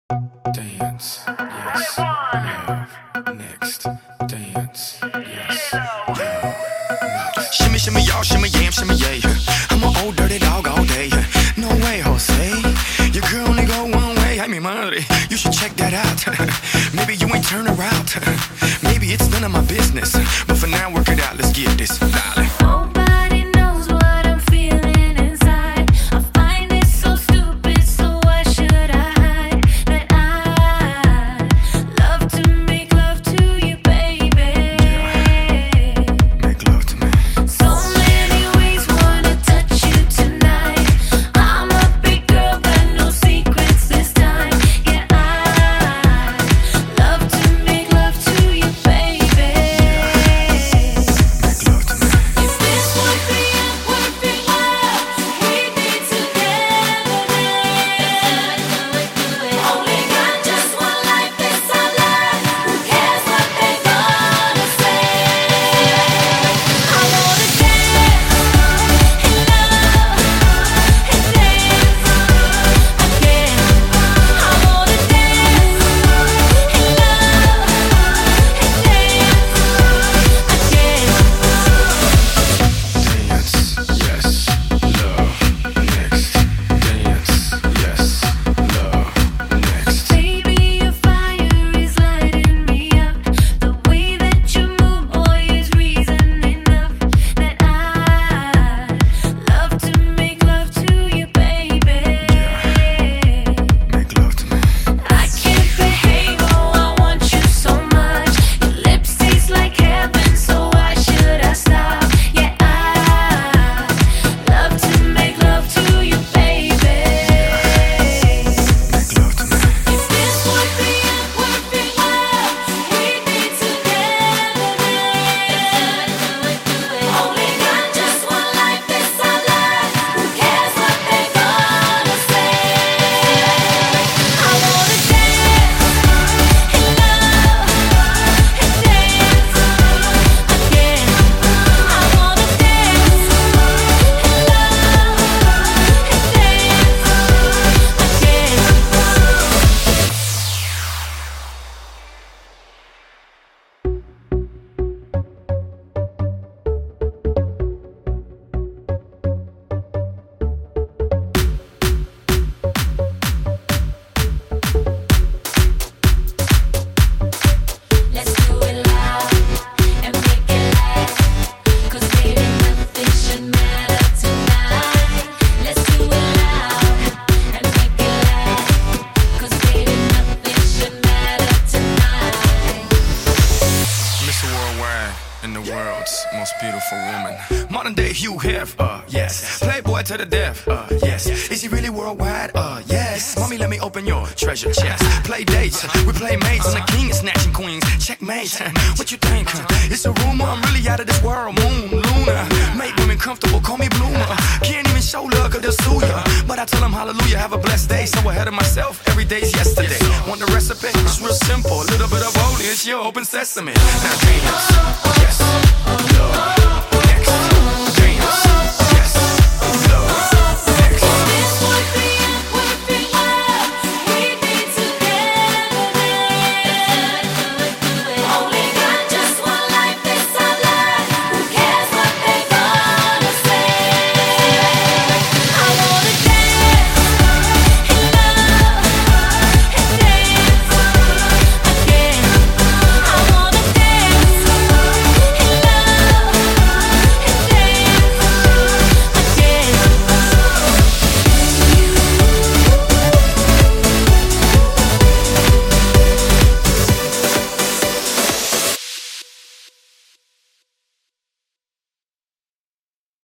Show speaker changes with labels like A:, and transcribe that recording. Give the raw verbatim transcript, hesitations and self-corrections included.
A: Dance, yes, love, next. Dance, yes, love, next. Shimmy, shimmy, y'all, shimmy, yam, shimmy, yay. I'm an old dirty dog all day. No way, Jose. Your girl only go one way. I mean, money. You should check that out. Maybe you ain't turn around. Maybe it's none of my business. But for now, work it out. Let's get this, darling. Most beautiful woman. Modern day Hugh Hef, uh, yes. Playboy to the death, uh, yes. Is he really worldwide? Uh, yes. Mommy, let me open your treasure chest. Play dates, we play mates, and the king is snatching queens. Checkmate, what you think? It's a rumor, I'm really out of this world. Moon, Luna, make women comfortable, call me Bloomer. Can't even show love, cause they'll sue ya. But I tell them hallelujah, have a blessed day. So ahead of myself, every day's yesterday. Want the recipe? It's real simple, a little bit of holy, it's your open sesame. Now dance.